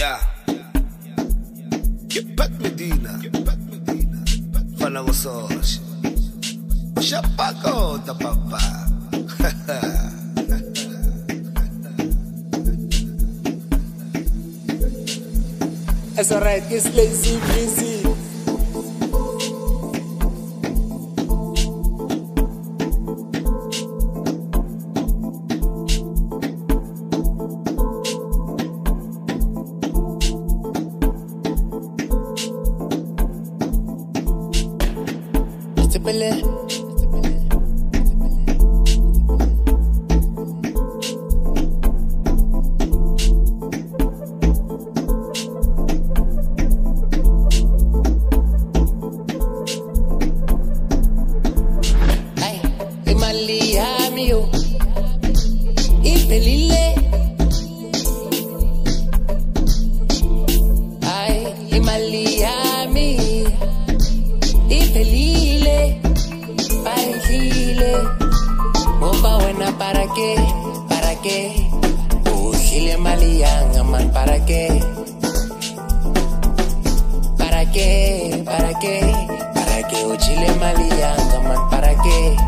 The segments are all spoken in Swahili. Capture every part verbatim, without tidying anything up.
Yeah. Get back Medina. Get back Medina. Fala gostoso. Chapaco da papa. It's alright, it's lazy, busy. ¿Para qué? ¿Para qué? Ujile malianga man, ¿para qué? ¿Para qué? ¿Para qué? ¿Para qué? Ujile malianga man, ¿para qué?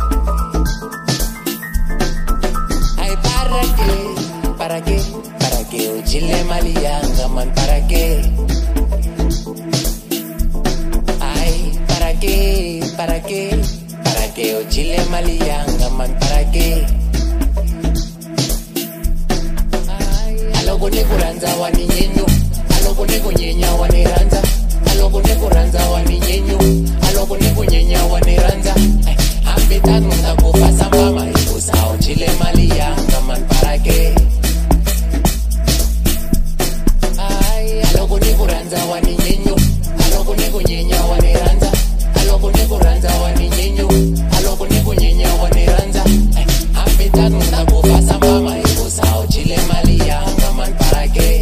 Ay, ¿para qué? ¿Para qué? ¿Para qué? Ujile malianga man, ¿para qué? Ay, ¿para qué? ¿Para qué? ¿Para qué? Ujile malianga man, ¿para qué? Aloko nekuranza wani nyenyu, aloko nekunyenya wani ranza, aloko nekuranza wani nyenyu, aloko nekunyenya wani ranza. Ambita nunga kufasa mama ikusao chile mali yanga man, ¿para qué? Ay, aloko nekuranza wani nyenyu, aloko nekunyenya wani ranza, aloko nekuranza wani nyenyu, aloko nekunyenya wani ranza. Ambita nunga kufasa mama ikusao chile mali yanga man, ¿para qué?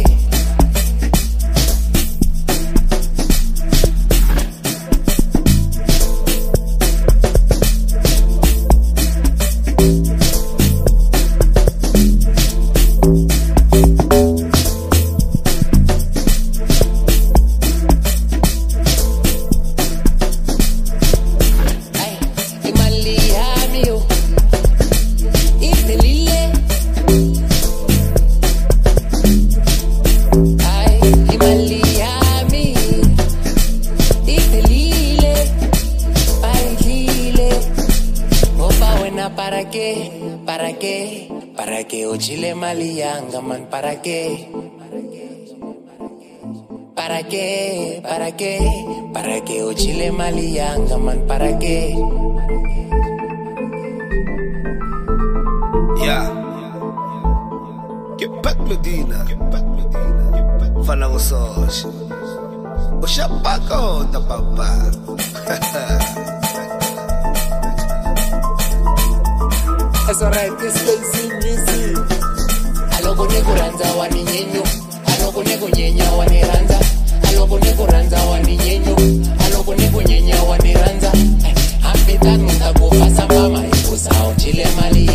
¿Para qué? ¿Para qué? ¿Para qué? O chile malianga man, ¿para qué? ¿Para qué? ¿Para qué? ¿Para qué? O chile malianga man, ¿para qué? Yeah. Get back Medina. Get back Medina. Fala gostoso. O chapaco da papa. It's alright, it's lazy, busy. Aloko nekuranza wani nyenyu, aloko nekunyenya wani ranza, aloko nekuranza wani nyenyu, aloko nekunyenya wani ranza. Ambita nunga kufasa mama ikusao chile mali